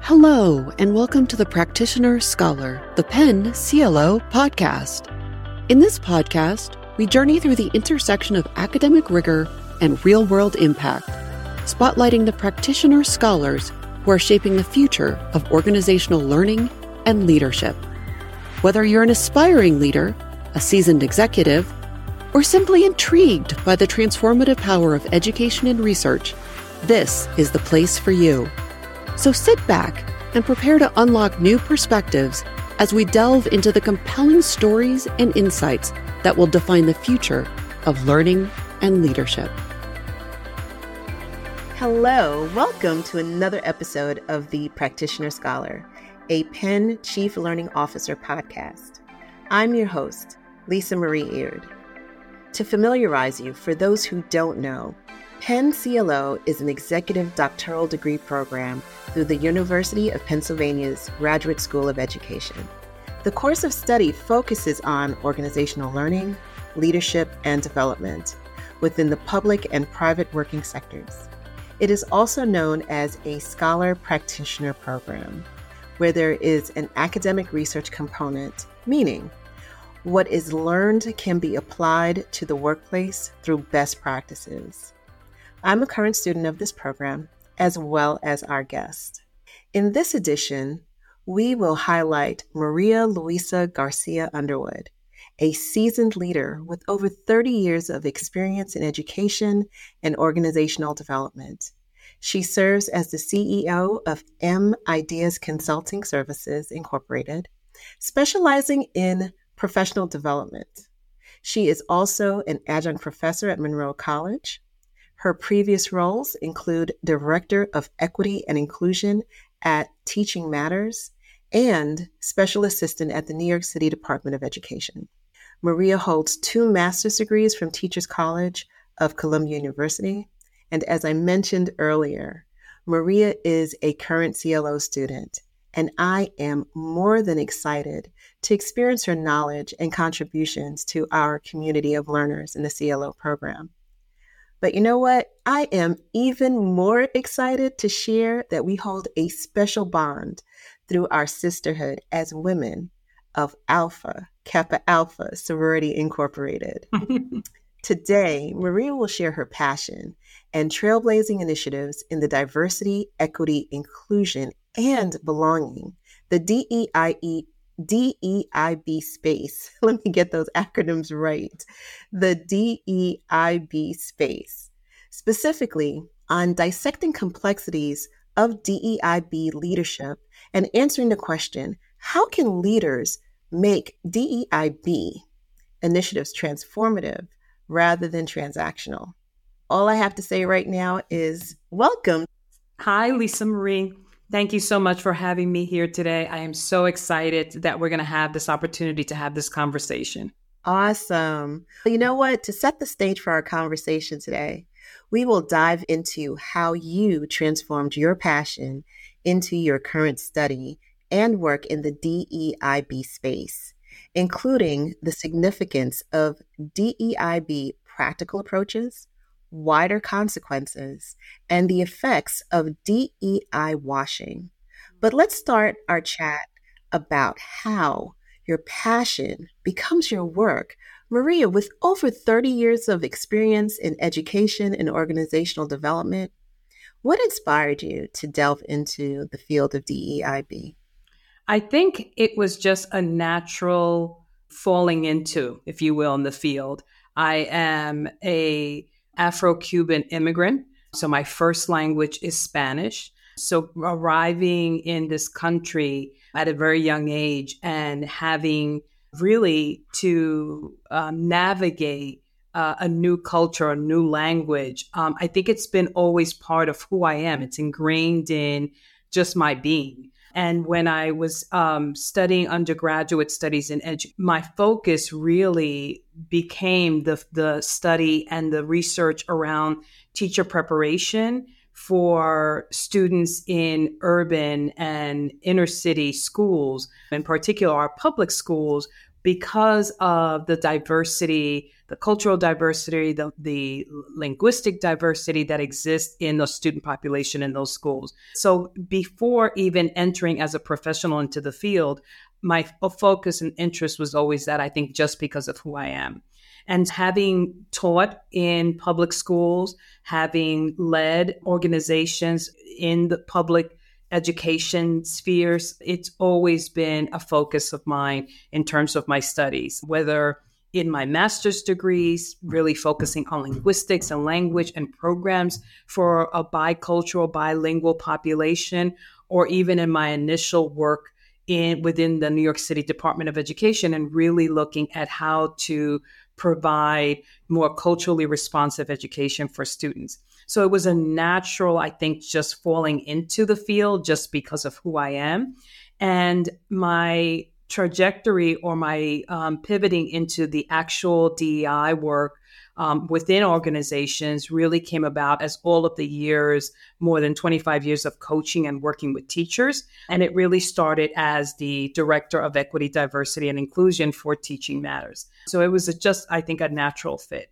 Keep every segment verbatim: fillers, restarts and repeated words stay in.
Hello, and welcome to the Practitioner Scholar, the Penn C L O podcast. In this podcast, we journey through the intersection of academic rigor and real-world impact, spotlighting the practitioner scholars who are shaping the future of organizational learning and leadership. Whether you're an aspiring leader, a seasoned executive, or simply intrigued by the transformative power of education and research, this is the place for you. So sit back and prepare to unlock new perspectives as we delve into the compelling stories and insights that will define the future of learning and leadership. Hello, welcome to another episode of the Practitioner Scholar, a Penn Chief Learning Officer podcast. I'm your host, Lisa Marie Eard. To familiarize you, for those who don't know, Penn C L O is an executive doctoral degree program through the University of Pennsylvania's Graduate School of Education. The course of study focuses on organizational learning, leadership, and development within the public and private working sectors. It is also known as a Scholar Practitioner Program, where there is an academic research component, meaning what is learned can be applied to the workplace through best practices. I'm a current student of this program, as well as our guest. In this edition, we will highlight Maria Luisa Garcia Underwood, a seasoned leader with over thirty years of experience in education and organizational development. She serves as the C E O of M Ideas Consulting Services, Incorporated, specializing in professional development. She is also an adjunct professor at Monroe College. Her previous roles include Director of Equity and Inclusion at Teaching Matters and Special Assistant at the New York City Department of Education. Maria holds two master's degrees from Teachers College of Columbia University. And as I mentioned earlier, Maria is a current C L O student, and I am more than excited to experience her knowledge and contributions to our community of learners in the C L O program. But you know what? I am even more excited to share that we hold a special bond through our sisterhood as women of Alpha Kappa Alpha Sorority Incorporated. Today, Maria will share her passion and trailblazing initiatives in the diversity, equity, inclusion, and belonging, the D E I E D E I B space. Let me get those acronyms right. The D E I B space, specifically on dissecting complexities of D E I B leadership and answering the question, how can leaders make D E I B initiatives transformative rather than transactional? All I have to say right now is welcome. Hi, Lisa Marie. Thank you so much for having me here today. I am so excited that we're going to have this opportunity to have this conversation. Awesome. You know what? To set the stage for our conversation today, we will dive into how you transformed your passion into your current study and work in the D E I B space, including the significance of D E I B practical approaches, wider consequences, and the effects of D E I washing. But let's start our chat about how your passion becomes your work. Maria, with over thirty years of experience in education and organizational development, what inspired you to delve into the field of D E I B? I think it was just a natural falling into, if you will, in the field. I am a Afro-Cuban immigrant, so my first language is Spanish. So arriving in this country at a very young age and having really to um, navigate uh, a new culture, a new language, um, I think it's been always part of who I am. It's ingrained in just my being. And when I was um, studying undergraduate studies in edu, my focus really became the the study and the research around teacher preparation for students in urban and inner city schools, in particular our public schools, because of the diversity, the cultural diversity, the, the linguistic diversity that exists in the student population in those schools. So before even entering as a professional into the field, my focus and interest was always that, I think, just because of who I am. And having taught in public schools, having led organizations in the public education spheres, it's always been a focus of mine in terms of my studies, whether in my master's degrees, really focusing on linguistics and language and programs for a bicultural, bilingual population, or even in my initial work in within the New York City Department of Education and really looking at how to provide more culturally responsive education for students. So it was a natural, I think, just falling into the field just because of who I am. And my trajectory or my um, pivoting into the actual D E I work um, within organizations really came about as all of the years, more than twenty-five years of coaching and working with teachers. And it really started as the Director of Equity, Diversity, and Inclusion for Teaching Matters. So it was a, just, I think, a natural fit.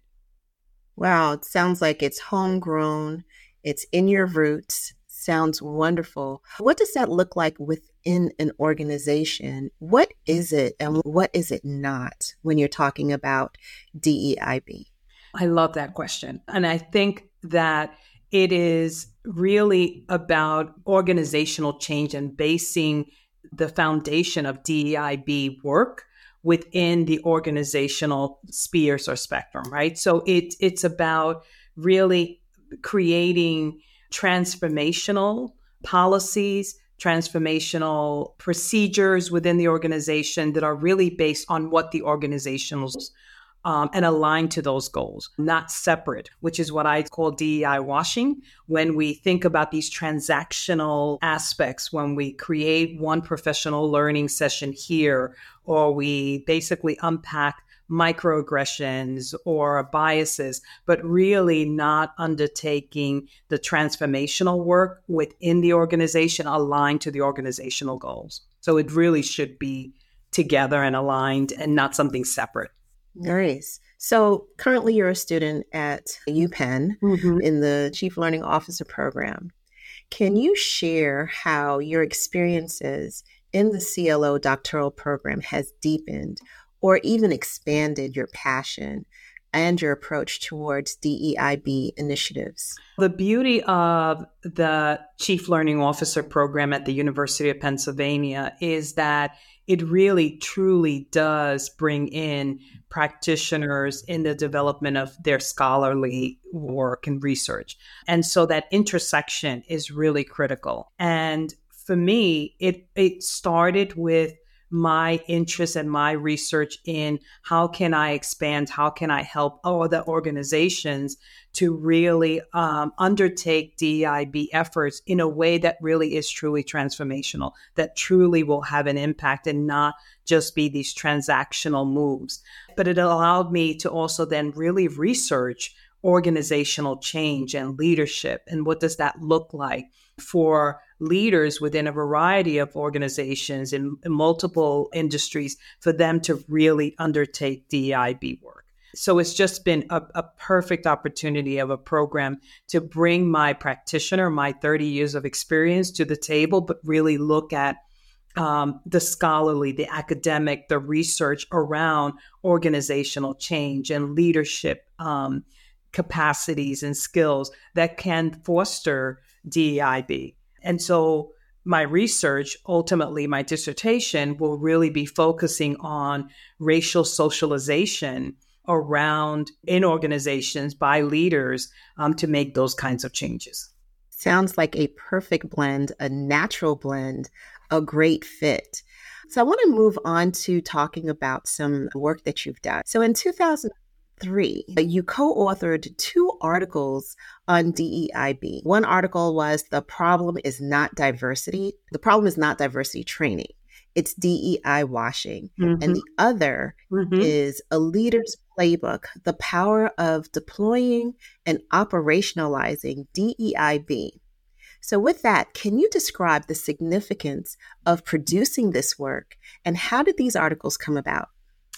Wow, it sounds like it's homegrown, it's in your roots, sounds wonderful. What does that look like within an organization? What is it and what is it not when you're talking about D E I B? I love that question. And I think that it is really about organizational change and basing the foundation of D E I B work within the organizational spheres or spectrum, right? So it, it's about really creating transformational policies, transformational procedures within the organization that are really based on what the organization's Um, and aligned to those goals, not separate, which is what I call D E I washing. When we think about these transactional aspects, when we create one professional learning session here, or we basically unpack microaggressions or biases, but really not undertaking the transformational work within the organization aligned to the organizational goals. So it really should be together and aligned and not something separate. Nice. So currently you're a student at UPenn mm-hmm. in the Chief Learning Officer program. Can you share how your experiences in the C L O doctoral program has deepened or even expanded your passion and your approach towards D E I B initiatives? The beauty of the Chief Learning Officer program at the University of Pennsylvania is that it really, truly does bring in practitioners in the development of their scholarly work and research. And so that intersection is really critical. And for me, it it started with my interest and my research in how can I expand, how can I help other organizations to really um, undertake D E I B efforts in a way that really is truly transformational, that truly will have an impact and not just be these transactional moves. But it allowed me to also then really research organizational change and leadership. And what does that look like for leaders within a variety of organizations in, in multiple industries for them to really undertake D E I B work. So it's just been a, a perfect opportunity of a program to bring my practitioner, my thirty years of experience to the table, but really look at um, the scholarly, the academic, the research around organizational change and leadership um, capacities and skills that can foster D E I B. And so my research, ultimately my dissertation, will really be focusing on racial socialization around in organizations by leaders um, to make those kinds of changes. Sounds like a perfect blend, a natural blend, a great fit. So I want to move on to talking about some work that you've done. So in two thousand three, you co-authored two articles on D E I B. One article was The Problem is Not Diversity. The problem is not diversity training. It's D E I washing. Mm-hmm. And the other mm-hmm. is A Leader's Playbook, The Power of Deploying and Operationalizing D E I B. So with that, can you describe the significance of producing this work and how did these articles come about?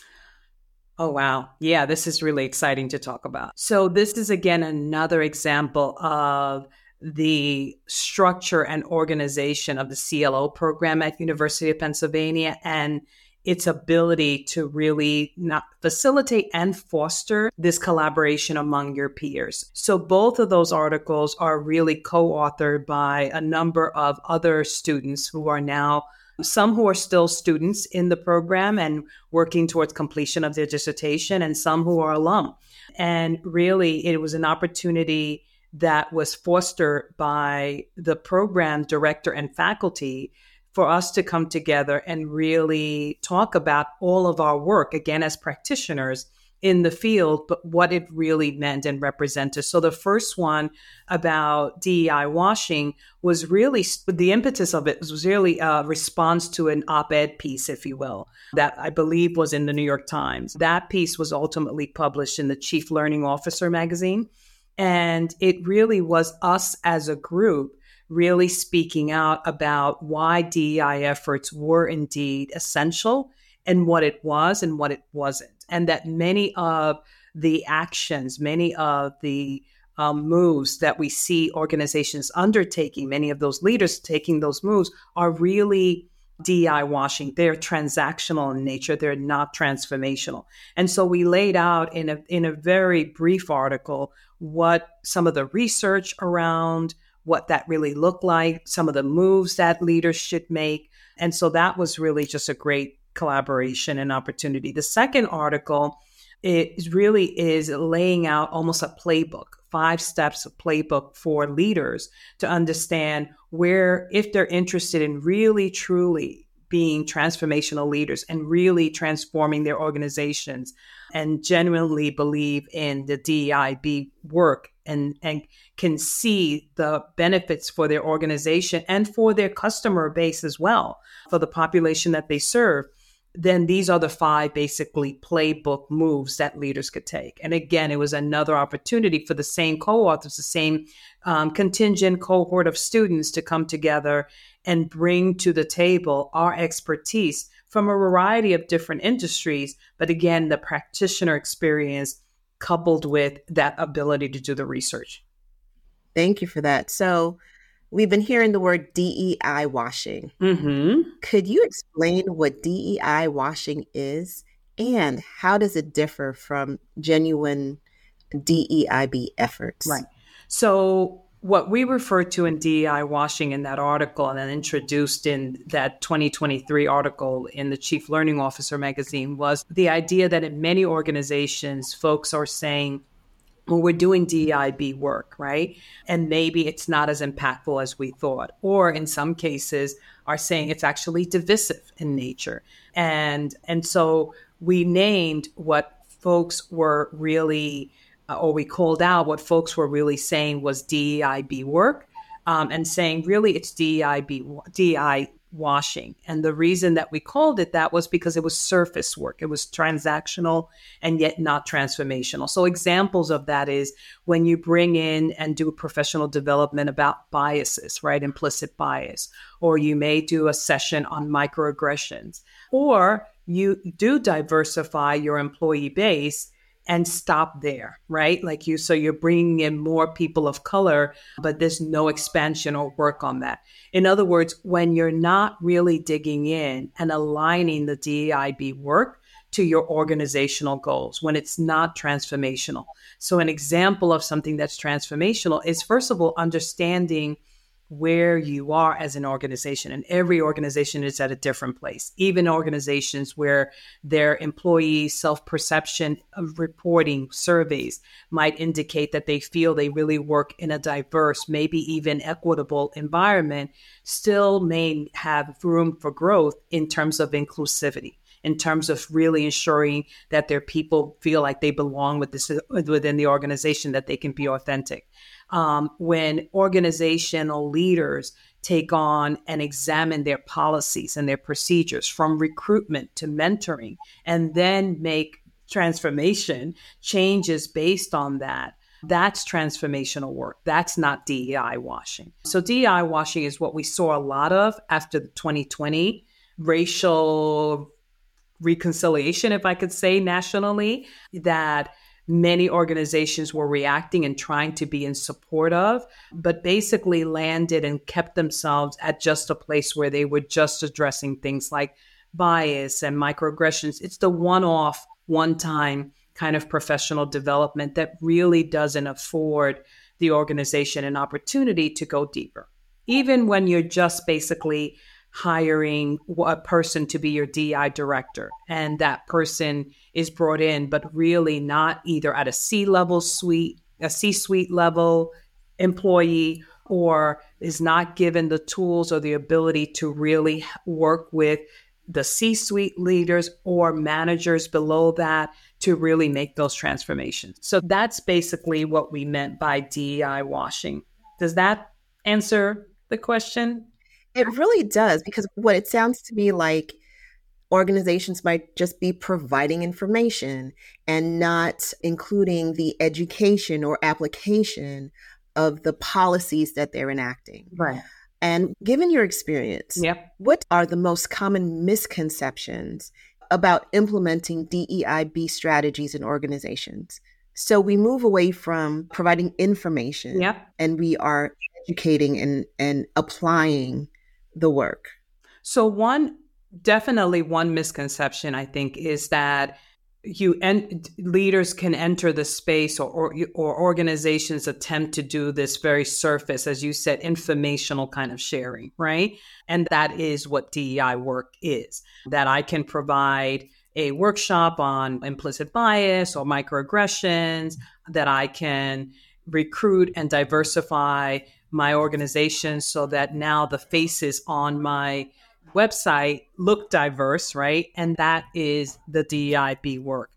Oh, wow. Yeah, this is really exciting to talk about. So this is, again, another example of the structure and organization of the C L O program at University of Pennsylvania and its ability to really not facilitate and foster this collaboration among your peers. So both of those articles are really co-authored by a number of other students who are now some who are still students in the program and working towards completion of their dissertation, and some who are alum. And really, it was an opportunity that was fostered by the program director and faculty for us to come together and really talk about all of our work, again, as practitioners in the field, but what it really meant and represented. So the first one about D E I washing was really, the impetus of it was really a response to an op-ed piece, if you will, that I believe was in the New York Times. That piece was ultimately published in the Chief Learning Officer magazine. And it really was us as a group really speaking out about why D E I efforts were indeed essential and what it was and what it wasn't. And that many of the actions, many of the um, moves that we see organizations undertaking, many of those leaders taking those moves are really D E I washing. They're transactional in nature. They're not transformational. And so we laid out in a in a very brief article what some of the research around what that really looked like, some of the moves that leaders should make. And so that was really just a great collaboration and opportunity. The second article, it really is laying out almost a playbook, five steps of playbook for leaders to understand where, if they're interested in really, truly being transformational leaders and really transforming their organizations and genuinely believe in the D E I B work and, and can see the benefits for their organization and for their customer base as well, for the population that they serve, then these are the five basically playbook moves that leaders could take. And again, it was another opportunity for the same co-authors, the same um, contingent cohort of students to come together and bring to the table our expertise from a variety of different industries. But again, the practitioner experience coupled with that ability to do the research. Thank you for that. So we've been hearing the word D E I washing. Mm-hmm. Could you explain what D E I washing is and how does it differ from genuine D E I B efforts? Right. So what we refer to in D E I washing in that article and then introduced in that twenty twenty-three article in the Chief Learning Officer magazine was the idea that in many organizations, folks are saying, well, we're doing D E I B work, right? And maybe it's not as impactful as we thought. Or in some cases are saying it's actually divisive in nature. And, and so we named what folks were really, uh, or we called out what folks were really saying was D E I B work, um, and saying really it's D E I B, D E I washing. And the reason that we called it that was because it was surface work. It was transactional and yet not transformational. So examples of that is when you bring in and do professional development about biases, right? Implicit bias, or you may do a session on microaggressions, or you do diversify your employee base and stop there, right? Like you, so you're bringing in more people of color, but there's no expansion or work on that. In other words, when you're not really digging in and aligning the D E I B work to your organizational goals, when it's not transformational. So an example of something that's transformational is, first of all, understanding where you are as an organization. And every organization is at a different place. Even organizations where their employees' self-perception of reporting surveys might indicate that they feel they really work in a diverse, maybe even equitable environment, still may have room for growth in terms of inclusivity, in terms of really ensuring that their people feel like they belong with this, within the organization, that they can be authentic. Um, when organizational leaders take on and examine their policies and their procedures from recruitment to mentoring, and then make transformation changes based on that, that's transformational work. That's not D E I washing. So D E I washing is what we saw a lot of after the twenty twenty racial reconciliation, if I could say, nationally, that many organizations were reacting and trying to be in support of, but basically landed and kept themselves at just a place where they were just addressing things like bias and microaggressions. It's the one-off, one-time kind of professional development that really doesn't afford the organization an opportunity to go deeper. Even when you're just basically hiring a person to be your D E I director, and that person is brought in, but really not either at a C-level suite, a C-suite level employee, or is not given the tools or the ability to really work with the C-suite leaders or managers below that to really make those transformations. So that's basically what we meant by D E I washing. Does that answer the question? It really does, because what it sounds to me like, organizations might just be providing information and not including the education or application of the policies that they're enacting. Right. And given your experience, yep. what are the most common misconceptions about implementing D E I B strategies in organizations? So we move away from providing information yep. and we are educating and, and applying the work. So one, definitely one misconception, I think, is that you en- leaders can enter the space, or, or or organizations attempt to do this very surface, as you said, informational kind of sharing, right? And that is what D E I work is, that I can provide a workshop on implicit bias or microaggressions, that I can recruit and diversify my organization so that now the faces on my website look diverse, right? And that is the D E I B work.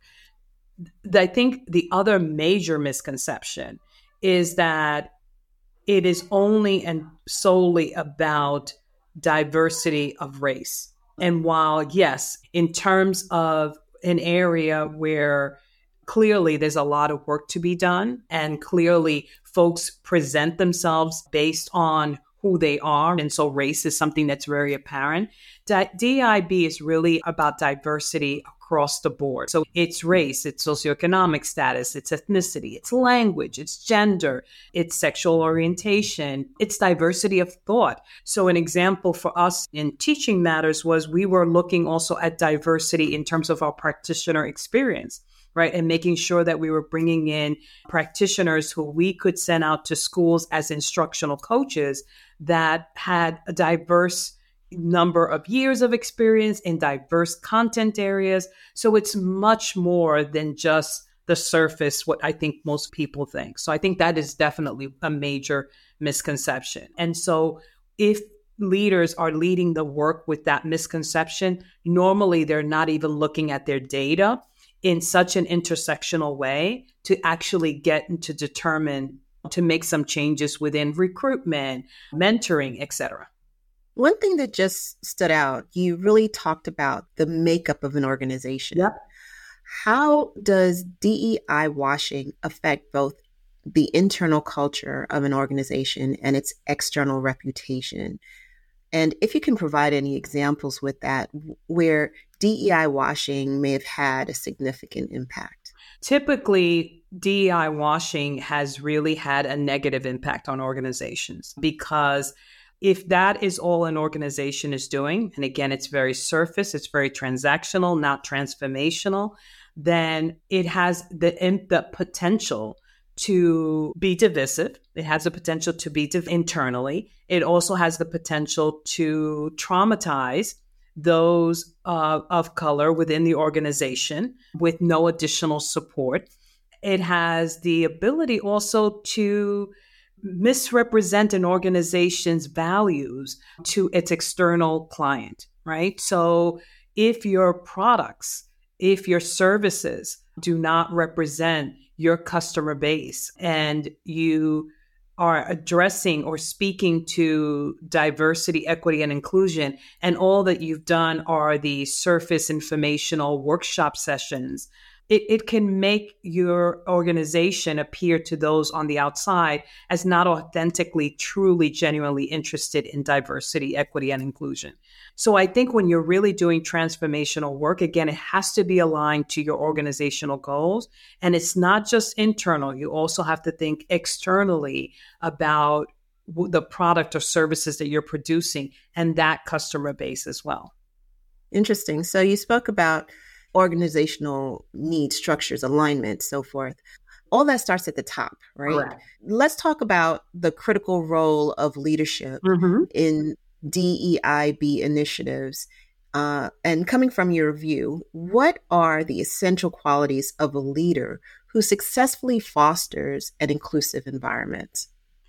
I think the other major misconception is that it is only and solely about diversity of race. And while, yes, in terms of an area where clearly there's a lot of work to be done, and clearly folks present themselves based on who they are, and so race is something that's very apparent, that D E I B is really about diversity across the board. So it's race, it's socioeconomic status, it's ethnicity, it's language, it's gender, it's sexual orientation, it's diversity of thought. So an example for us in Teaching Matters was we were looking also at diversity in terms of our practitioner experience, right? And making sure that we were bringing in practitioners who we could send out to schools as instructional coaches that had a diverse number of years of experience in diverse content areas. So it's much more than just the surface, what I think most people think. So I think that is definitely a major misconception. And so if leaders are leading the work with that misconception, normally they're not even looking at their data in such an intersectional way to actually get and to determine, to make some changes within recruitment, mentoring, et cetera. One thing that just stood out, you really talked about the makeup of an organization. Yep. How does D E I washing affect both the internal culture of an organization and its external reputation? And if you can provide any examples with that, where D E I washing may have had a significant impact. Typically, D E I washing has really had a negative impact on organizations, because if that is all an organization is doing, and again, it's very surface, it's very transactional, not transformational, then it has the, the potential to be divisive. It has the potential to be div- internally. It also has the potential to traumatize those uh, of color within the organization with no additional support. It has the ability also to misrepresent an organization's values to its external client, right? So if your products, if your services do not represent your customer base, and you are addressing or speaking to diversity, equity, and inclusion, and all that you've done are the surface informational workshop sessions, it, it can make your organization appear to those on the outside as not authentically, truly, genuinely interested in diversity, equity, and inclusion. So I think when you're really doing transformational work, again, it has to be aligned to your organizational goals. And it's not just internal. You also have to think externally about the product or services that you're producing and that customer base as well. Interesting. So you spoke about organizational needs, structures, alignment, so forth. All that starts at the top, right? Correct. Let's talk about the critical role of leadership mm-hmm. in D E I B initiatives. Uh, and coming from your view, what are the essential qualities of a leader who successfully fosters an inclusive environment?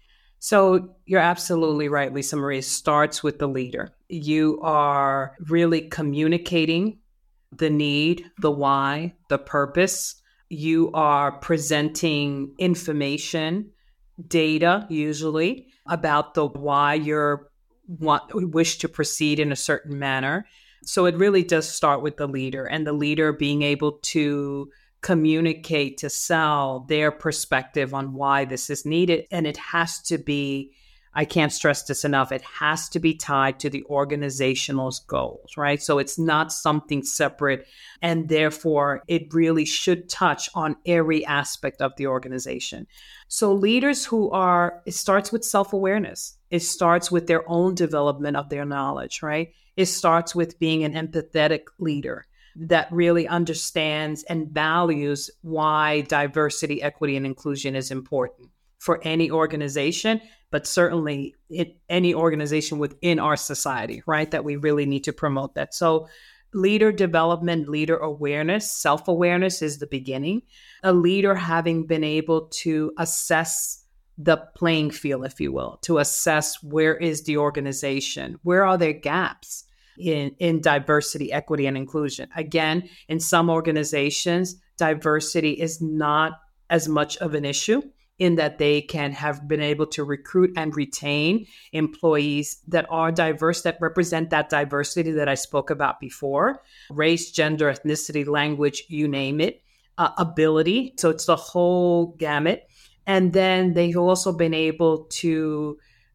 So you're absolutely right, Lisa Marie. It starts with the leader. You are really communicating the need, the why, the purpose. You are presenting information, data, usually, about the why you're want wish to proceed in a certain manner. So it really does start with the leader, and the leader being able to communicate, to sell their perspective on why this is needed. And it has to be, I can't stress this enough, it has to be tied to the organizational goals, right? So it's not something separate. And therefore, it really should touch on every aspect of the organization. So leaders who are, it starts with self-awareness. It starts with their own development of their knowledge, right? It starts with being an empathetic leader that really understands and values why diversity, equity, and inclusion is important for any organization, but certainly in any organization within our society, right? That we really need to promote that. So leader development, leader awareness, self-awareness is the beginning. A leader having been able to assess the playing field, if you will, to assess where is the organization, where are there gaps in, in diversity, equity, and inclusion. Again, in some organizations, diversity is not as much of an issue in that they can have been able to recruit and retain employees that are diverse, that represent that diversity that I spoke about before, race, gender, ethnicity, language, you name it, uh, ability. So it's the whole gamut. And then they've also been able to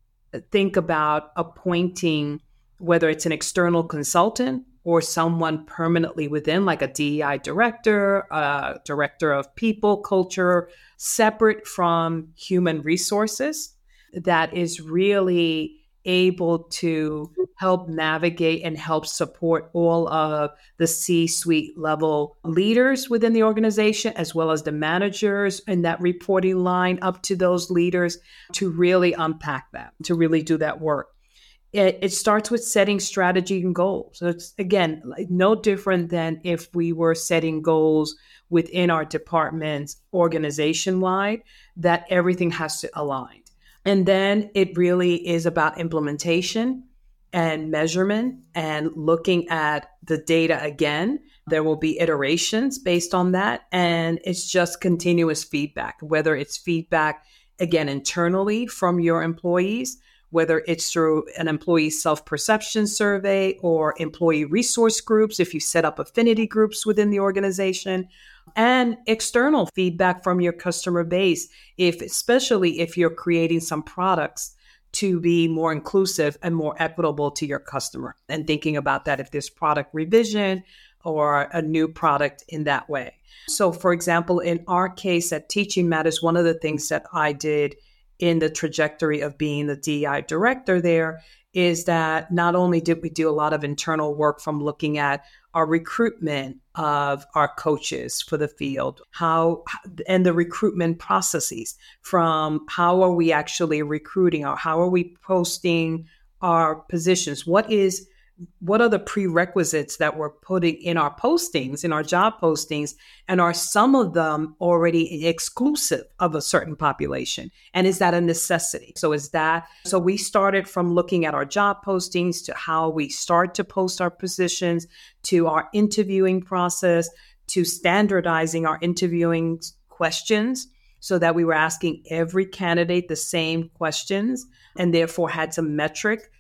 think about appointing, whether it's an external consultant or someone permanently within, like a D E I director, a director of people, culture, separate from human resources, that is really able to help navigate and help support all of the C-suite level leaders within the organization, as well as the managers and that reporting line up to those leaders, to really unpack that, to really do that work. It, it starts with setting strategy and goals. So it's, again, like no different than if we were setting goals within our departments organization-wide, that everything has to align. And then it really is about implementation and measurement and looking at the data again. There will be iterations based on that. And it's just continuous feedback, whether it's feedback, again, internally from your employees, whether it's through an employee self-perception survey or employee resource groups, if you set up affinity groups within the organization, and external feedback from your customer base, if especially if you're creating some products to be more inclusive and more equitable to your customer, and thinking about that if there's product revision or a new product in that way. So for example, in our case at Teaching Matters, one of the things that I did in the trajectory of being the D E I director there is that not only did we do a lot of internal work from looking at our recruitment of our coaches for the field, how and the recruitment processes, from how are we actually recruiting, or how are we posting our positions? What is what are the prerequisites that we're putting in our postings, in our job postings, and are some of them already exclusive of a certain population? And is that a necessity? So is that, so we started from looking at our job postings to how we start to post our positions, to our interviewing process, to standardizing our interviewing questions so that we were asking every candidate the same questions and therefore had some metric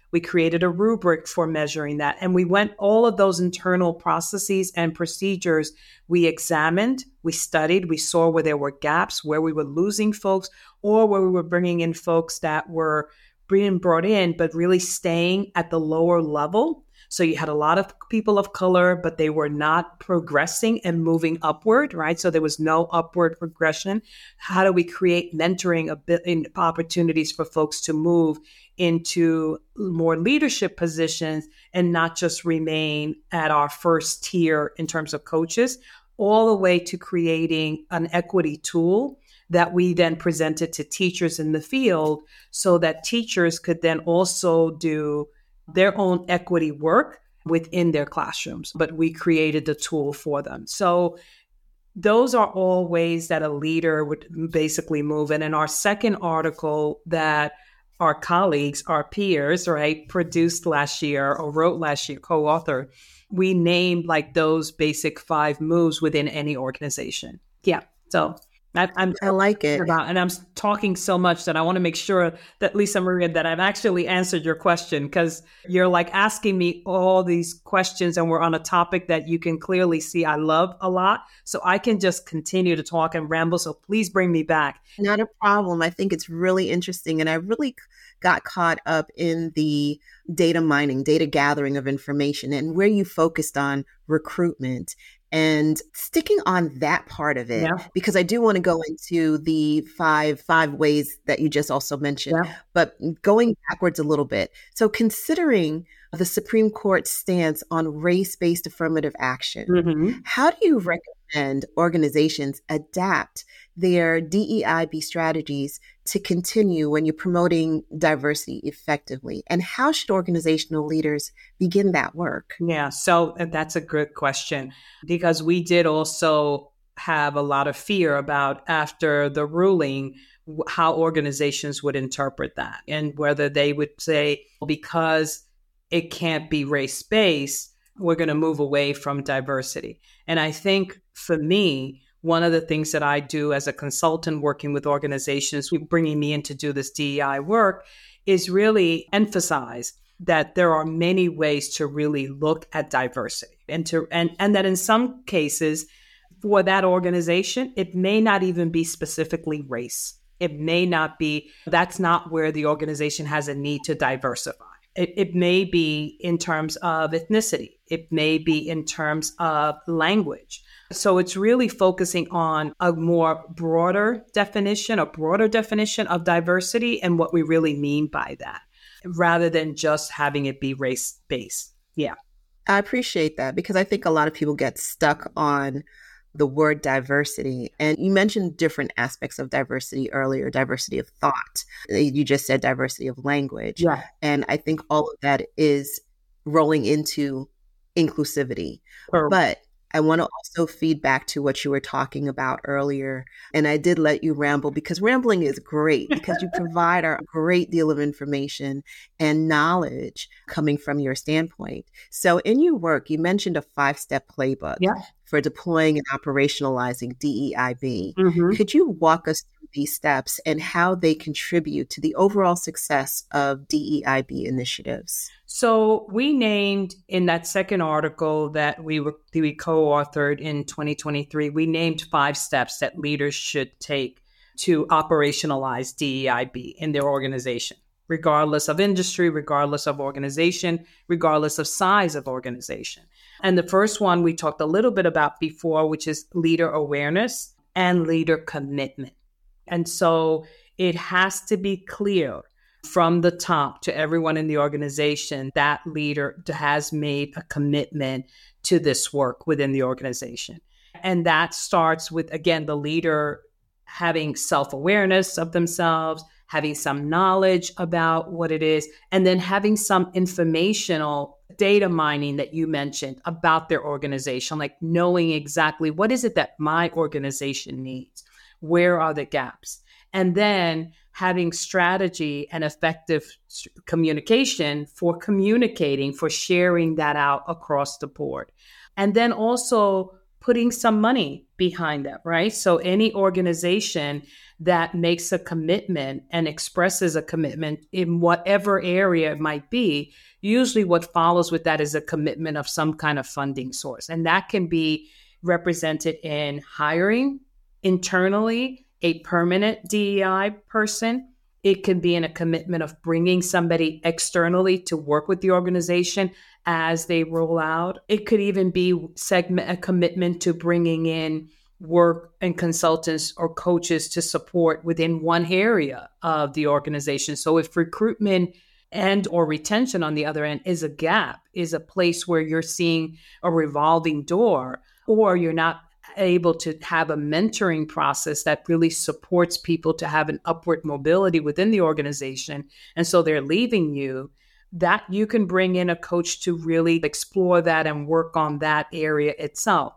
We created a rubric for measuring that. And we went all of those internal processes and procedures. We examined, we studied, we saw where there were gaps, where we were losing folks, or where we were bringing in folks that were being brought in, but really staying at the lower level. So you had a lot of people of color, but they were not progressing and moving upward, right? So there was no upward progression. How do we create mentoring opportunities for folks to move into more leadership positions and not just remain at our first tier in terms of coaches, all the way to creating an equity tool that we then presented to teachers in the field so that teachers could then also do their own equity work within their classrooms, but we created the tool for them. So those are all ways that a leader would basically move. And in our second article that our colleagues, our peers, right, produced last year or wrote last year, co-authored, we named like those basic five moves within any organization. Yeah. So I, I'm I like it. About, and I'm talking so much that I want to make sure that, Lisa Maria, that I've actually answered your question, because you're like asking me all these questions and we're on a topic that you can clearly see I love a lot. So I can just continue to talk and ramble. So please bring me back. Not a problem. I think it's really interesting. And I really got caught up in the data mining, data gathering of information, and where you focused on recruitment. And sticking on that part of it, yeah. because I do want to go into the five five ways that you just also mentioned, yeah. but going backwards a little bit. So considering the Supreme Court's stance on race-based affirmative action, mm-hmm. how do you recommend organizations adapt their D E I B strategies to continue when you're promoting diversity effectively? And how should organizational leaders begin that work? Yeah, so that's a good question, because we did also have a lot of fear about, after the ruling, how organizations would interpret that and whether they would say, because it can't be race-based, we're going to move away from diversity. And I think for me, one of the things that I do as a consultant working with organizations, bringing me in to do this D E I work, is really emphasize that there are many ways to really look at diversity, and to and, and that in some cases for that organization, it may not even be specifically race. It may not be, that's not where the organization has a need to diversify. It, it may be in terms of ethnicity. It may be in terms of language. So it's really focusing on a more broader definition, a broader definition of diversity and what we really mean by that, rather than just having it be race-based. Yeah. I appreciate that, because I think a lot of people get stuck on the word diversity. And you mentioned different aspects of diversity earlier, diversity of thought. You just said diversity of language. Yeah. And I think all of that is rolling into inclusivity. Sure. But I want to also feed back to what you were talking about earlier. And I did let you ramble, because rambling is great, because you provide a great deal of information and knowledge coming from your standpoint. So in your work, you mentioned a five-step playbook yeah. for deploying and operationalizing D E I B. Mm-hmm. Could you walk us through these steps and how they contribute to the overall success of D E I B initiatives? So we named in that second article that we were, that we co-authored in twenty twenty-three, we named five steps that leaders should take to operationalize D E I B in their organization, regardless of industry, regardless of organization, regardless of size of organization. And the first one we talked a little bit about before, which is leader awareness and leader commitment. And so it has to be clear from the top to everyone in the organization that leader has made a commitment to this work within the organization. And that starts with, again, the leader having self-awareness of themselves, having some knowledge about what it is, and then having some informational data mining that you mentioned about their organization, like knowing exactly what is it that my organization needs, where are the gaps, and then having strategy and effective communication for communicating, for sharing that out across the board. And then also putting some money behind that, right? So any organization that makes a commitment and expresses a commitment in whatever area it might be, usually what follows with that is a commitment of some kind of funding source. And that can be represented in hiring internally a permanent D E I person. It can be in a commitment of bringing somebody externally to work with the organization as they roll out. It could even be segment a commitment to bringing in work and consultants or coaches to support within one area of the organization. So if recruitment and or retention on the other end is a gap, is a place where you're seeing a revolving door, or you're not able to have a mentoring process that really supports people to have an upward mobility within the organization, and so they're leaving you, that you can bring in a coach to really explore that and work on that area itself.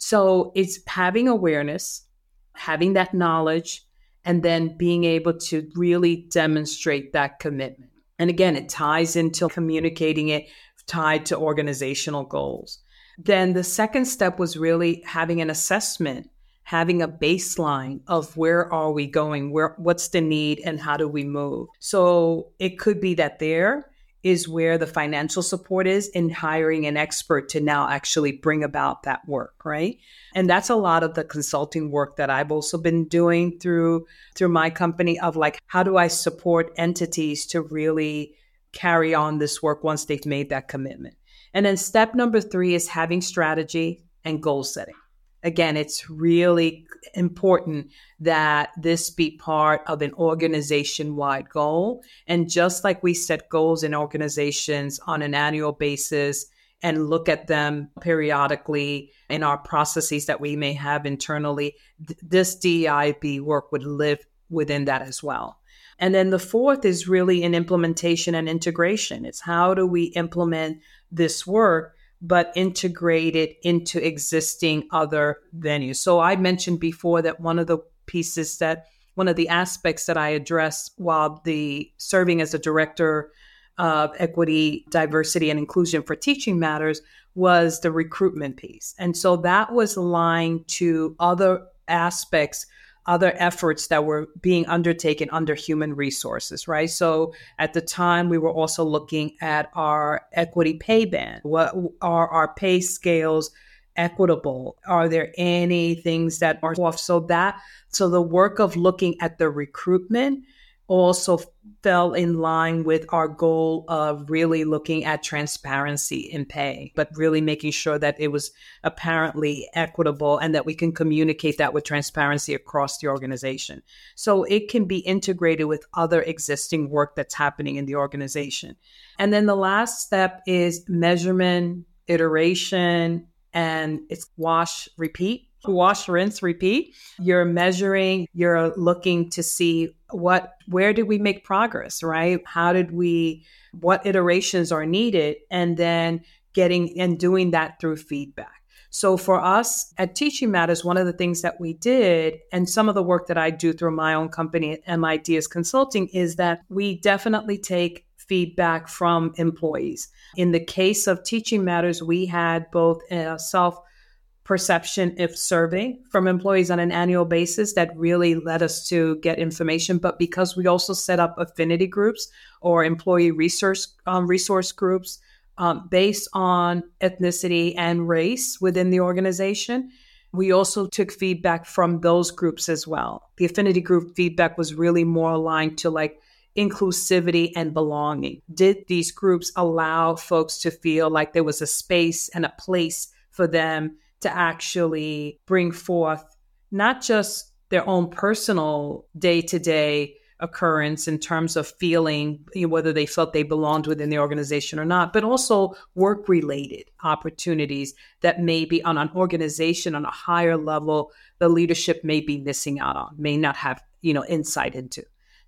So it's having awareness, having that knowledge, and then being able to really demonstrate that commitment. And again, it ties into communicating it, tied to organizational goals. Then the second step was really having an assessment, having a baseline of where are we going, where, what's the need, and how do we move. So it could be that there is where the financial support is in hiring an expert to now actually bring about that work, right? And that's a lot of the consulting work that I've also been doing through through my company of like, how do I support entities to really carry on this work once they've made that commitment? And then step number three is having strategy and goal setting. Again, it's really important that this be part of an organization-wide goal. And just like we set goals in organizations on an annual basis and look at them periodically in our processes that we may have internally, th- this D E I B work would live within that as well. And then the fourth is really an implementation and integration. It's how do we implement this work, but integrate it into existing other venues. So I mentioned before that one of the pieces that, one of the aspects that I addressed while the serving as a director of equity, diversity, and inclusion for Teaching Matters was the recruitment piece. And so that was aligned to other aspects, other efforts that were being undertaken under human resources, right? So at the time, we were also looking at our equity pay band. What are our pay scales equitable? Are there any things that are off? So that, so the work of looking at the recruitment also fell in line with our goal of really looking at transparency in pay, but really making sure that it was apparently equitable and that we can communicate that with transparency across the organization. So it can be integrated with other existing work that's happening in the organization. And then the last step is measurement, iteration, and it's wash, repeat. Wash, rinse, repeat. You're measuring, you're looking to see what, where did we make progress, right? How did we, what iterations are needed? And then getting and doing that through feedback. So for us at Teaching Matters, one of the things that we did, and some of the work that I do through my own company at M I D S Consulting, is that we definitely take feedback from employees. In the case of Teaching Matters, we had both a self perception if survey from employees on an annual basis that really led us to get information. But because we also set up affinity groups or employee resource um, resource groups um, based on ethnicity and race within the organization, we also took feedback from those groups as well. The affinity group feedback was really more aligned to like inclusivity and belonging. Did these groups allow folks to feel like there was a space and a place for them to actually bring forth not just their own personal day-to-day occurrence in terms of feeling, you know, whether they felt they belonged within the organization or not, but also work-related opportunities that maybe on an organization on a higher level, the leadership may be missing out on, may not have, you know, insight into.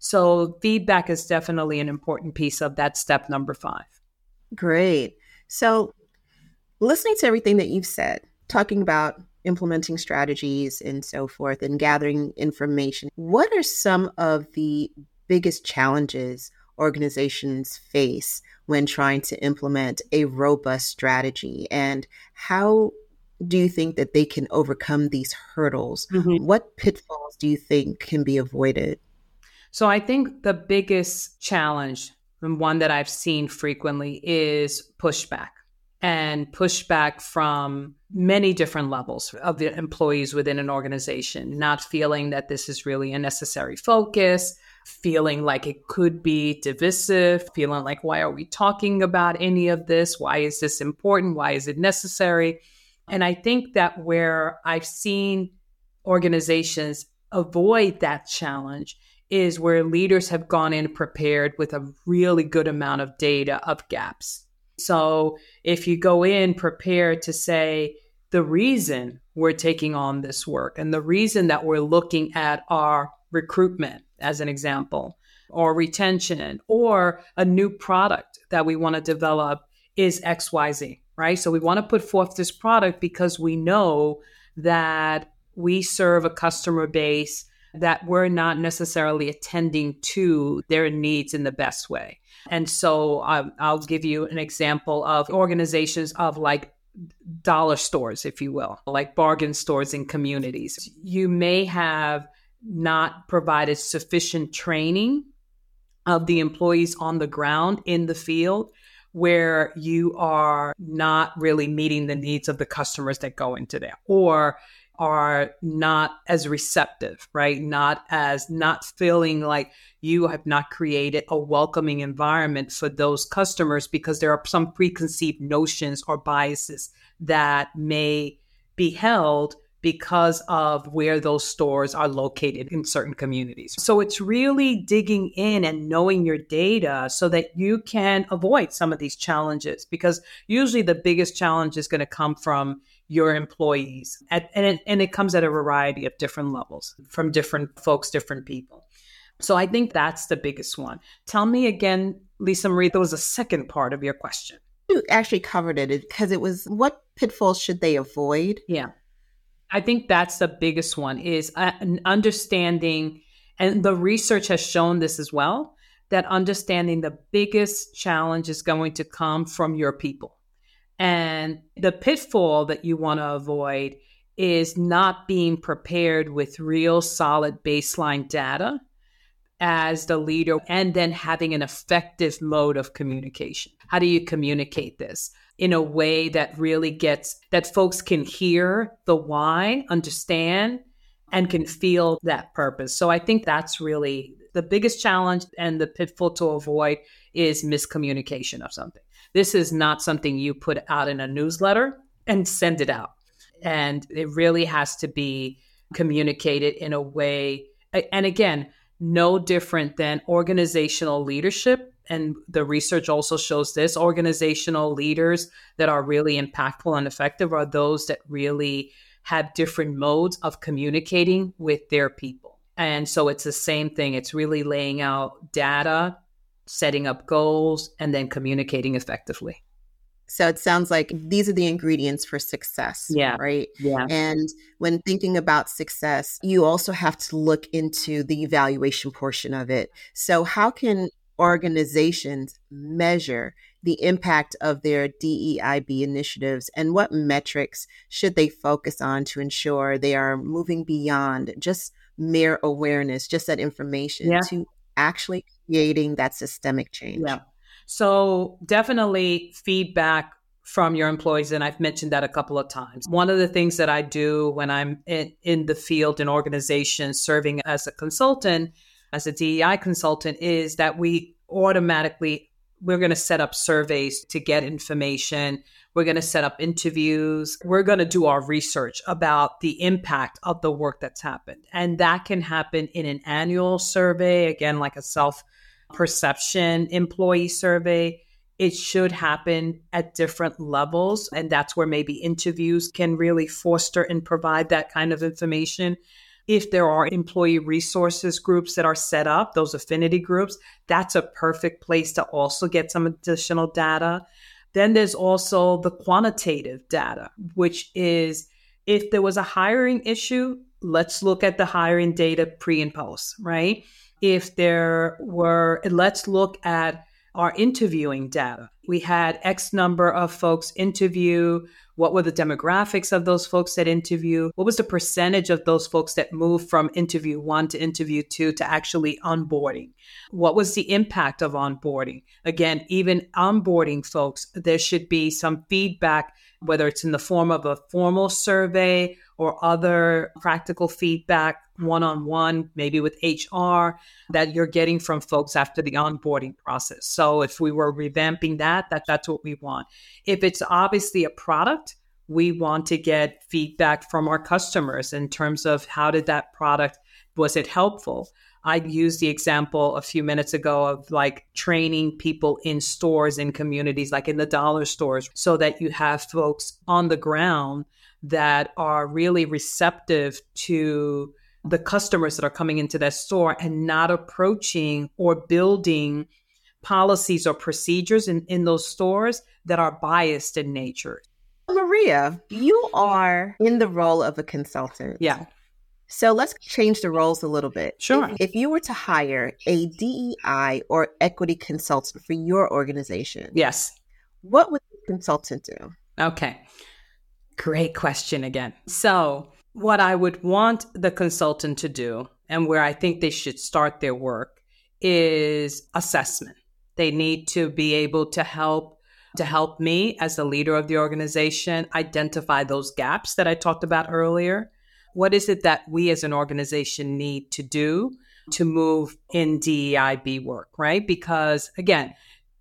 So feedback is definitely an important piece of that step number five. Great. So listening to everything that you've said, talking about implementing strategies and so forth and gathering information, what are some of the biggest challenges organizations face when trying to implement a robust strategy? And how do you think that they can overcome these hurdles? Mm-hmm. What pitfalls do you think can be avoided? So I think the biggest challenge, and one that I've seen frequently, is pushback. And pushback from many different levels of the employees within an organization, not feeling that this is really a necessary focus, feeling like it could be divisive, feeling like, why are we talking about any of this? Why is this important? Why is it necessary? And I think that where I've seen organizations avoid that challenge is where leaders have gone in prepared with a really good amount of data of gaps. So if you go in prepared to say the reason we're taking on this work and the reason that we're looking at our recruitment, as an example, or retention, or a new product that we want to develop is X Y Z, right? So we want to put forth this product because we know that we serve a customer base that we're not necessarily attending to their needs in the best way. And so um, I'll give you an example of organizations of like dollar stores, if you will, like bargain stores in communities. You may have not provided sufficient training of the employees on the ground in the field where you are not really meeting the needs of the customers that go into there, or are not as receptive, right? Not as, not feeling like you have not created a welcoming environment for those customers because there are some preconceived notions or biases that may be held because of where those stores are located in certain communities. So it's really digging in and knowing your data so that you can avoid some of these challenges, because usually the biggest challenge is going to come from your employees. At, and, it, and it comes at a variety of different levels from different folks, different people. So I think that's the biggest one. Tell me again, Lisa Marie, there was a second part of your question. You actually covered it because it was, what pitfalls should they avoid? Yeah. I think that's the biggest one, is an understanding, and the research has shown this as well, that understanding the biggest challenge is going to come from your people. And the pitfall that you want to avoid is not being prepared with real solid baseline data as the leader, and then having an effective mode of communication. How do you communicate this in a way that really gets, that folks can hear the why, understand, and can feel that purpose? So I think that's really the biggest challenge, and the pitfall to avoid is miscommunication of something. This is not something you put out in a newsletter and send it out. And it really has to be communicated in a way, and again, no different than organizational leadership. And the research also shows this, organizational leaders that are really impactful and effective are those that really have different modes of communicating with their people. And so it's the same thing. It's really laying out data, setting up goals, and then communicating effectively. So it sounds like these are the ingredients for success, yeah. right? Yeah. And when thinking about success, you also have to look into the evaluation portion of it. So how can organizations measure the impact of their D E I B initiatives, and what metrics should they focus on to ensure they are moving beyond just mere awareness, just that information, yeah. to actually creating that systemic change? Yeah. So definitely feedback from your employees. And I've mentioned that a couple of times. One of the things that I do when I'm in, in the field in organizations serving as a consultant, as a D E I consultant, is that we automatically, we're going to set up surveys to get information. We're going to set up interviews. We're going to do our research about the impact of the work that's happened. And that can happen in an annual survey, again, like a self-perception employee survey. It should happen at different levels. And that's where maybe interviews can really foster and provide that kind of information. If there are employee resources groups that are set up, those affinity groups, that's a perfect place to also get some additional data. Then there's also the quantitative data, which is if there was a hiring issue, let's look at the hiring data pre and post, right? If there were, let's look at our interviewing data. We had X number of folks interview. What were the demographics of those folks that interview? What was the percentage of those folks that moved from interview one to interview two to actually onboarding? What was the impact of onboarding? Again, even onboarding folks, there should be some feedback, whether it's in the form of a formal survey or other practical feedback, one-on-one, maybe with H R, that you're getting from folks after the onboarding process. So if we were revamping that, that that's what we want. If it's obviously a product, we want to get feedback from our customers in terms of how did that product, was it helpful? I used the example a few minutes ago of like training people in stores, in communities, like in the dollar stores, so that you have folks on the ground that are really receptive to the customers that are coming into that store and not approaching or building policies or procedures in, in those stores that are biased in nature. Maria, you are in the role of a consultant. Yeah. So let's change the roles a little bit. Sure. If, if you were to hire a D E I or equity consultant for your organization, yes, what would the consultant do? Okay. Great question again. So what I would want the consultant to do, and where I think they should start their work, is assessment. They need to be able to help to help me as the leader of the organization identify those gaps that I talked about earlier. What is it that we as an organization need to do to move in D E I B work, right? Because again,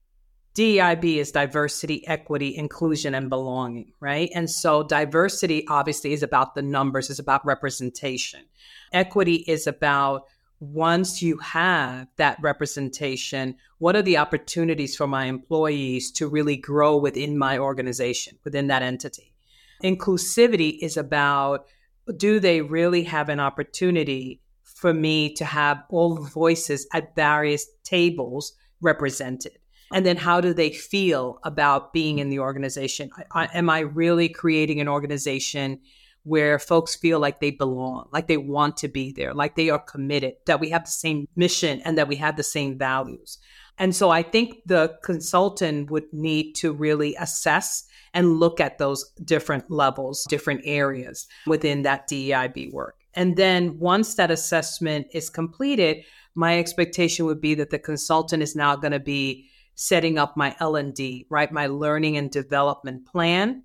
D E I B is diversity, equity, inclusion, and belonging, right? And so diversity obviously is about the numbers, is about representation. Equity is about once you have that representation, what are the opportunities for my employees to really grow within my organization, within that entity? Inclusivity is about, do they really have an opportunity for me to have all the voices at various tables represented? And then how do they feel about being in the organization? I, I, am I really creating an organization where folks feel like they belong, like they want to be there, like they are committed, that we have the same mission and that we have the same values? And so I think the consultant would need to really assess and look at those different levels, different areas within that D E I B work. And then once that assessment is completed, my expectation would be that the consultant is now going to be setting up my L and D, right? My learning and development plan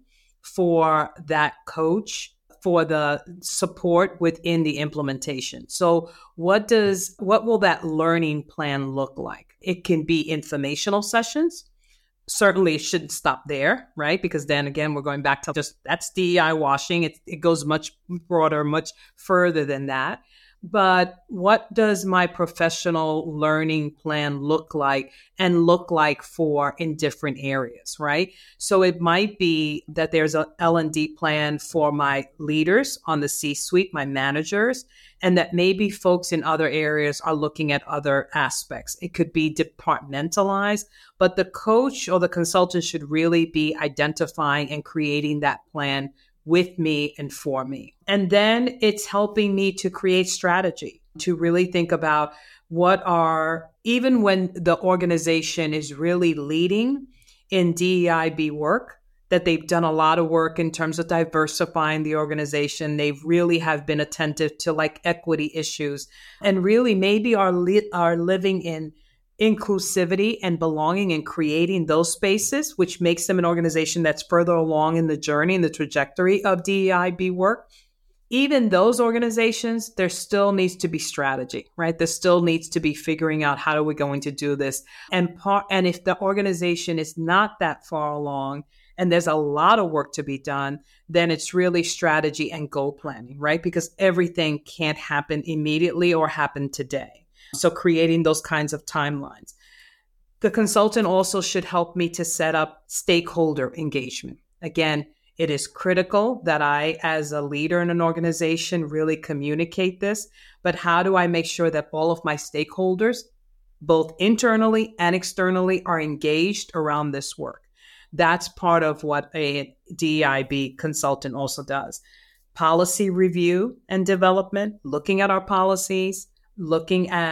for that coach, for the support within the implementation. So what does, what will that learning plan look like? It can be informational sessions. Certainly it shouldn't stop there, right? Because then again, we're going back to just, that's D E I washing. It, it goes much broader, much further than that. But what does my professional learning plan look like and look like for in different areas, right? So it might be that there's a L and D plan for my leaders on the C-suite, my managers, and that maybe folks in other areas are looking at other aspects. It could be departmentalized, but the coach or the consultant should really be identifying and creating that plan with me and for me. And then it's helping me to create strategy, to really think about what are, even when the organization is really leading in D E I B work, that they've done a lot of work in terms of diversifying the organization. They really have been attentive to like equity issues and really maybe are, li- are living in inclusivity and belonging and creating those spaces, which makes them an organization that's further along in the journey and the trajectory of D E I B work. Even those organizations, there still needs to be strategy, right? There still needs to be figuring out how are we going to do this. And part, and if the organization is not that far along and there's a lot of work to be done, then it's really strategy and goal planning, right? Because everything can't happen immediately or happen today. So creating those kinds of timelines. The consultant also should help me to set up stakeholder engagement. Again, it is critical that I, as a leader in an organization, really communicate this. But how do I make sure that all of my stakeholders, both internally and externally, are engaged around this work? That's part of what a D E I B consultant also does. Policy review and development, looking at our policies, looking at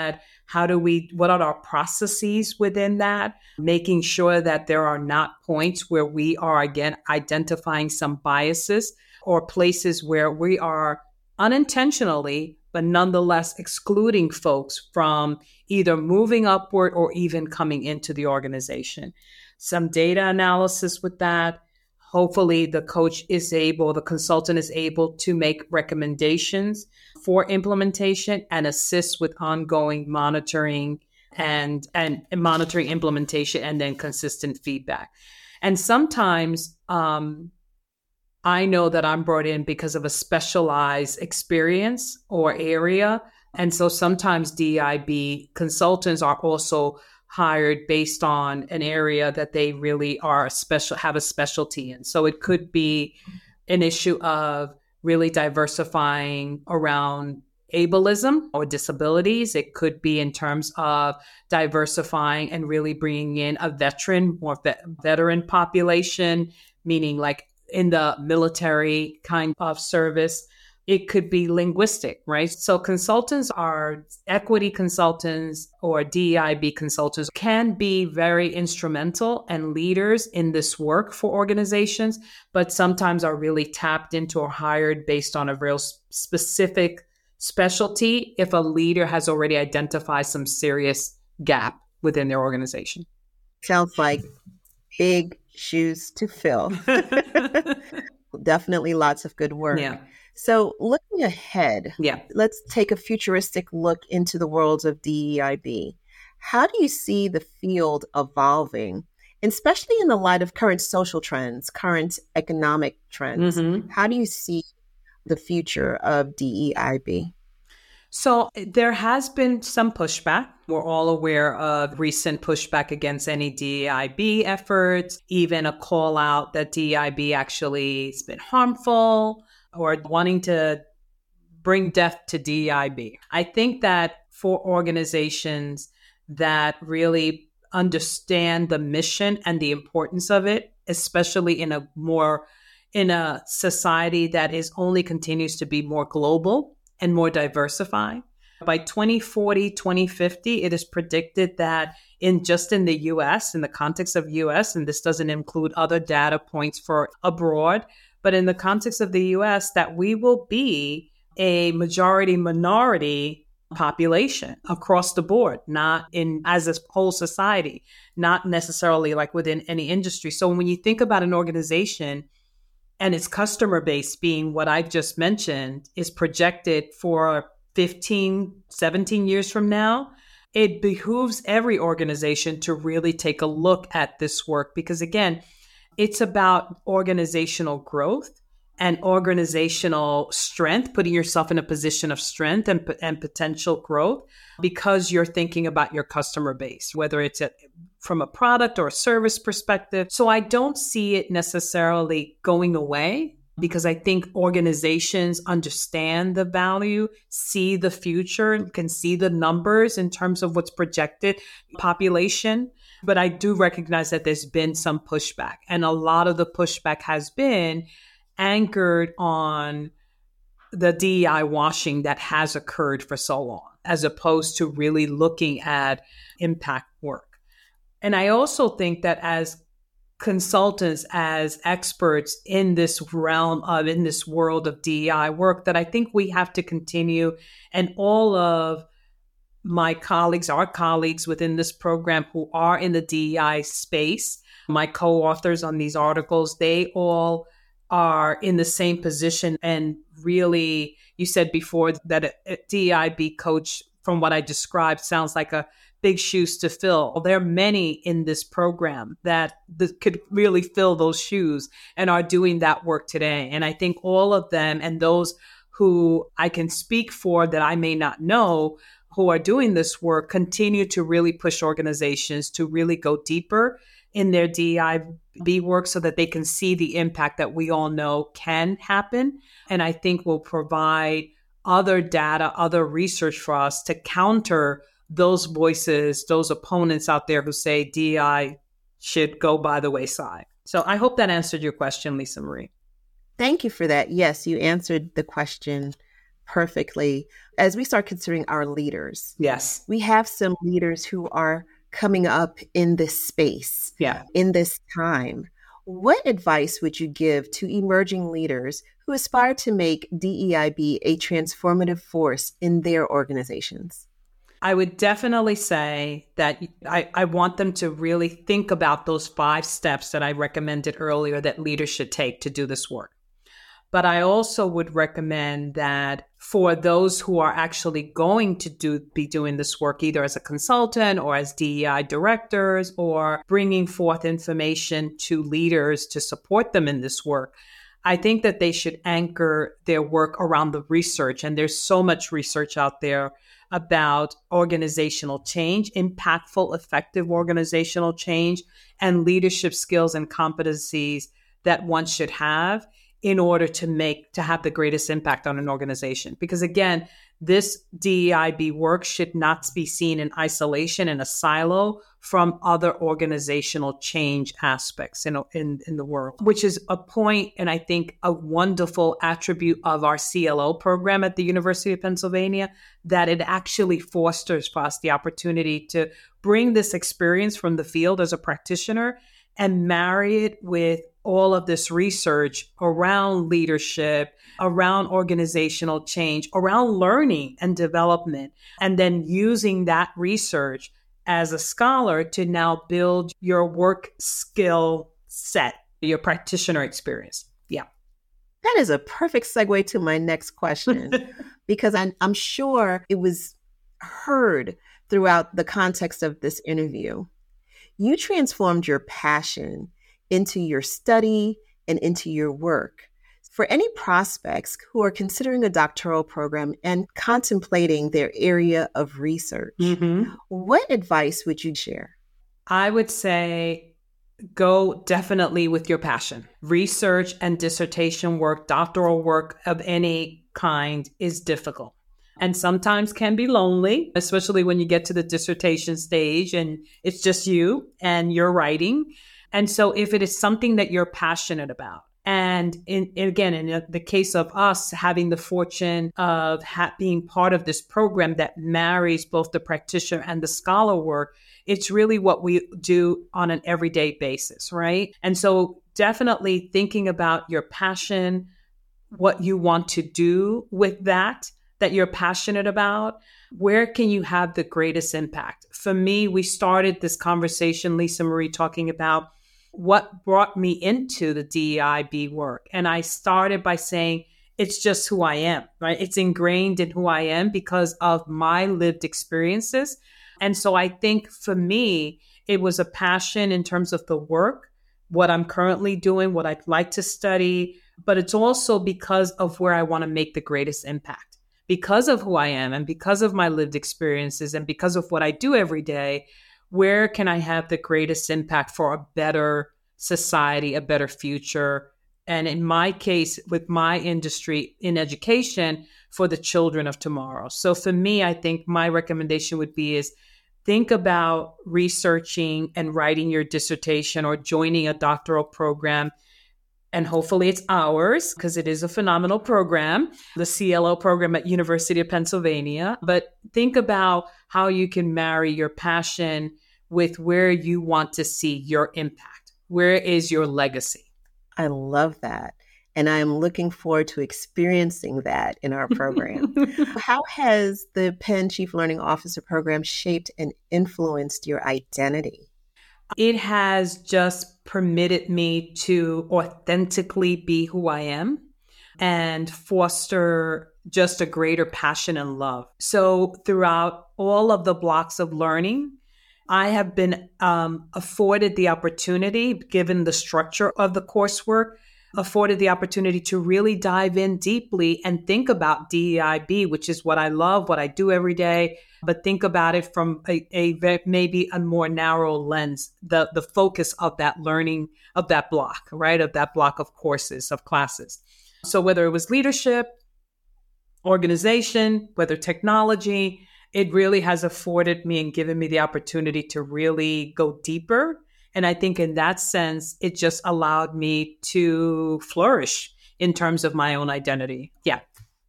How do we, what are our processes within that? Making sure that there are not points where we are, again, identifying some biases or places where we are unintentionally, but nonetheless excluding folks from either moving upward or even coming into the organization. Some data analysis with that. Hopefully the coach is able, the consultant is able to make recommendations for implementation and assist with ongoing monitoring and, and, and monitoring implementation and then consistent feedback. And sometimes um, I know that I'm brought in because of a specialized experience or area. And so sometimes D E I B consultants are also hired based on an area that they really are special, have a specialty in. So it could be an issue of really diversifying around ableism or disabilities. It could be in terms of diversifying and really bringing in a veteran, more vet- veteran population, meaning like in the military kind of service. It could be linguistic, right? So consultants are equity consultants or D E I B consultants can be very instrumental and leaders in this work for organizations, but sometimes are really tapped into or hired based on a real specific specialty if a leader has already identified some serious gap within their organization. Sounds like big shoes to fill. Definitely lots of good work. Yeah. So looking ahead, yeah. let's take a futuristic look into the world of D E I B. How do you see the field evolving, especially in the light of current social trends, current economic trends? Mm-hmm. How do you see the future of D E I B? So there has been some pushback. We're all aware of recent pushback against any D E I B efforts, even a call out that D E I B actually has been harmful or wanting to bring death to D E I B. I think that for organizations that really understand the mission and the importance of it, especially in a more, in a society that is only continues to be more global and more diversified. By twenty forty, twenty fifty, it is predicted that in just in the U S, in the context of U S, and this doesn't include other data points for abroad, but in the context of the U S, that we will be a majority minority population across the board, not in as a whole society, not necessarily like within any industry. So when you think about an organization and its customer base being what I've just mentioned is projected for fifteen, seventeen years from now, it behooves every organization to really take a look at this work because, again, it's about organizational growth and organizational strength, putting yourself in a position of strength and, and potential growth because you're thinking about your customer base, whether it's a, from a product or a service perspective. So I don't see it necessarily going away because I think organizations understand the value, see the future, can see the numbers in terms of what's projected population. But I do recognize that there's been some pushback, and a lot of the pushback has been anchored on the D E I washing that has occurred for so long, as opposed to really looking at impact work. And I also think that as consultants, as experts in this realm of, in this world of D E I work, that I think we have to continue, and all of my colleagues, our colleagues within this program who are in the D E I space, my co-authors on these articles, they all are in the same position. And really, you said before that a, a D E I B coach, from what I described, sounds like a big shoes to fill. There are many in this program that th- could really fill those shoes and are doing that work today. And I think all of them, and those who I can speak for that I may not know, who are doing this work, continue to really push organizations to really go deeper in their D E I B work so that they can see the impact that we all know can happen. And I think will provide other data, other research for us to counter those voices, those opponents out there who say D E I should go by the wayside. So I hope that answered your question, Lisa Marie. Thank you for that. Yes, you answered the question perfectly as we start considering our leaders. Yes. We have some leaders who are coming up in this space, yeah. in this time. What advice would you give to emerging leaders who aspire to make D E I B a transformative force in their organizations? I would definitely say that I, I want them to really think about those five steps that I recommended earlier that leaders should take to do this work. But I also would recommend that for those who are actually going to do be doing this work, either as a consultant or as D E I directors, or bringing forth information to leaders to support them in this work, I think that they should anchor their work around the research. And there's so much research out there about organizational change, impactful, effective organizational change, and leadership skills and competencies that one should have in order to make, to have the greatest impact on an organization. Because again, this D E I B work should not be seen in isolation, in a silo from other organizational change aspects in, in, in the world, which is a point, and I think a wonderful attribute of our C L O program at the University of Pennsylvania, that it actually fosters for us the opportunity to bring this experience from the field as a practitioner and marry it with all of this research around leadership, around organizational change, around learning and development, and then using that research as a scholar to now build your work skill set, your practitioner experience. Yeah. That is a perfect segue to my next question, because I'm, I'm sure it was heard throughout the context of this interview. You transformed your passion into your study and into your work. For any prospects who are considering a doctoral program and contemplating their area of research, mm-hmm. what advice would you share? I would say go definitely with your passion. Research and dissertation work, doctoral work of any kind is difficult and sometimes can be lonely, especially when you get to the dissertation stage and it's just you and you're writing. And so if it is something that you're passionate about, and in, again, in the case of us having the fortune of ha- being part of this program that marries both the practitioner and the scholar work, it's really what we do on an everyday basis, right? And so definitely thinking about your passion, what you want to do with that, that you're passionate about, where can you have the greatest impact? For me, we started this conversation, Lisa Marie, talking about what brought me into the D E I B work. And I started by saying, it's just who I am, right? It's ingrained in who I am because of my lived experiences. And so I think for me, it was a passion in terms of the work, what I'm currently doing, what I'd like to study, but it's also because of where I want to make the greatest impact. Because of who I am and because of my lived experiences and because of what I do every day, where can I have the greatest impact for a better society, a better future? And in my case, with my industry in education, for the children of tomorrow. So for me, I think my recommendation would be is think about researching and writing your dissertation or joining a doctoral program. And hopefully it's ours because it is a phenomenal program, the C L O program at University of Pennsylvania. But think about how you can marry your passion with where you want to see your impact. Where is your legacy? I love that. And I'm looking forward to experiencing that in our program. How has the Penn Chief Learning Officer program shaped and influenced your identity? It has just permitted me to authentically be who I am and foster just a greater passion and love. So throughout all of the blocks of learning, I have been um, afforded the opportunity, given the structure of the coursework, afforded the opportunity to really dive in deeply and think about D E I B, which is what I love, what I do every day, but think about it from a, a maybe a more narrow lens, the, the focus of that learning, of that block, right? Of that block of courses, of classes. So whether it was leadership, organization, whether technology, it really has afforded me and given me the opportunity to really go deeper. And I think in that sense, it just allowed me to flourish in terms of my own identity. Yeah.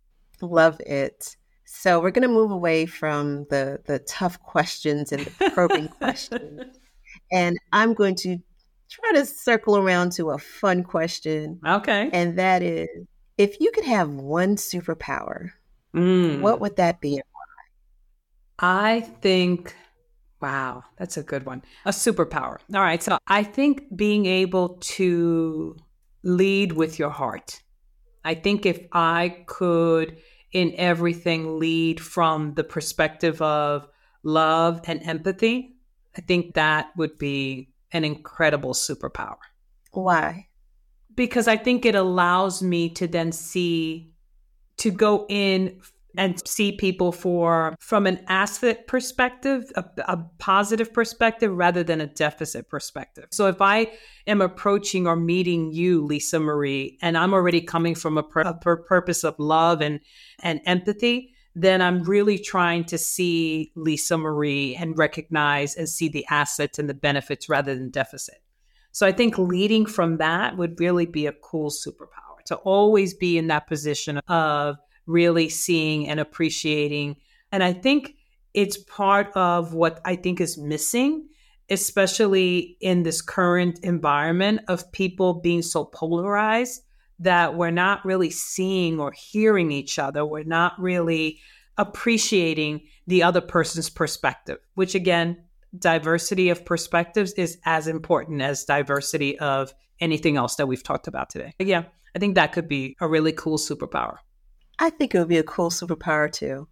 Love it. So we're going to move away from the, the tough questions and the probing questions. And I'm going to try to circle around to a fun question. Okay. And that is, if you could have one superpower, mm. what would that be and why? I think, wow, that's a good one. A superpower. All right. So I think being able to lead with your heart. I think if I could, in everything, lead from the perspective of love and empathy, I think that would be an incredible superpower. Why? Because I think it allows me to then see, to go in and see people for from an asset perspective, a, a positive perspective, rather than a deficit perspective. So if I am approaching or meeting you, Lisa Marie, and I'm already coming from a, pur- a pur- purpose of love and, and empathy, then I'm really trying to see Lisa Marie and recognize and see the assets and the benefits rather than deficit. So I think leading from that would really be a cool superpower, to always be in that position of really seeing and appreciating. And I think it's part of what I think is missing, especially in this current environment of people being so polarized that we're not really seeing or hearing each other. We're not really appreciating the other person's perspective, which again, diversity of perspectives is as important as diversity of anything else that we've talked about today. But yeah, I think that could be a really cool superpower. I think it would be a cool superpower too.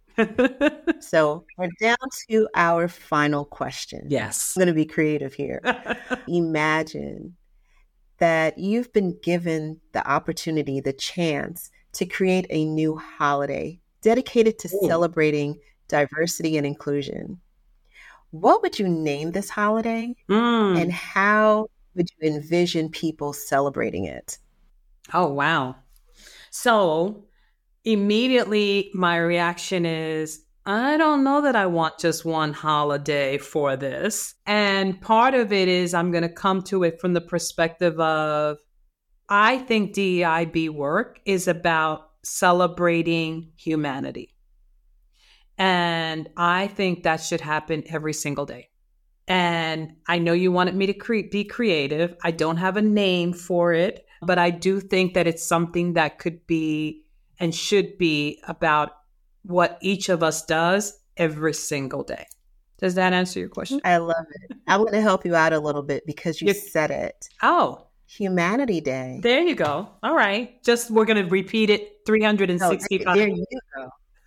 So we're down to our final question. Yes. I'm going to be creative here. Imagine that you've been given the opportunity, the chance to create a new holiday dedicated to Ooh. celebrating diversity and inclusion. What would you name this holiday? Mm. And how would you envision people celebrating it? Oh, wow. So immediately my reaction is, I don't know that I want just one holiday for this. And part of it is I'm going to come to it from the perspective of, I think D E I B work is about celebrating humanity. And I think that should happen every single day. And I know you wanted me to cre- be creative. I don't have a name for it, but I do think that it's something that could be and should be about what each of us does every single day. Does that answer your question? I love it. I'm going to help you out a little bit because you You're, said it. Oh. Humanity Day. There you go. All right. Just we're going to repeat it three hundred sixty-five. No, there, there you go.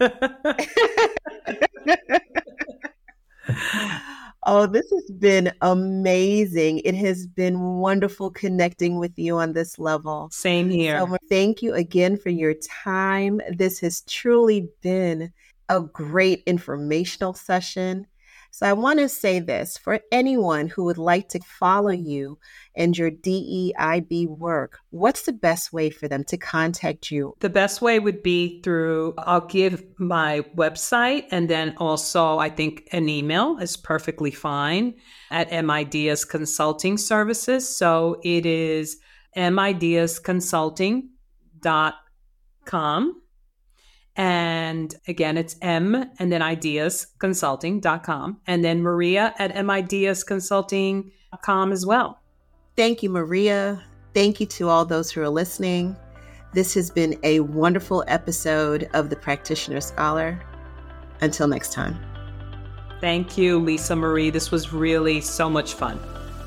Oh, this has been amazing. It has been wonderful connecting with you on this level. Same here. So thank you again for your time. This has truly been a great informational session. So I want to say this for anyone who would like to follow you and your D E I B work, what's the best way for them to contact you? The best way would be through, I'll give my website, and then also I think an email is perfectly fine at MIDeas Consulting Services. So it is M I D E A S consulting dot com. And again, it's M and then ideas consulting dot com. And then Maria at M I D E A S consulting dot com as well. Thank you, Maria. Thank you to all those who are listening. This has been a wonderful episode of The Practitioner Scholar. Until next time. Thank you, Lisa Marie. This was really so much fun.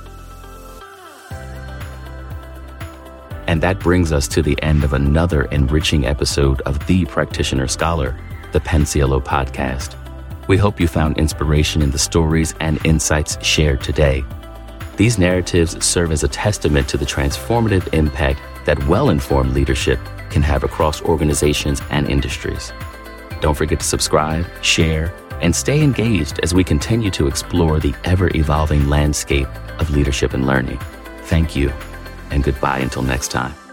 And that brings us to the end of another enriching episode of The Practitioner Scholar, the Penn Cielo podcast. We hope you found inspiration in the stories and insights shared today. These narratives serve as a testament to the transformative impact that well-informed leadership can have across organizations and industries. Don't forget to subscribe, share, and stay engaged as we continue to explore the ever-evolving landscape of leadership and learning. Thank you. And goodbye until next time.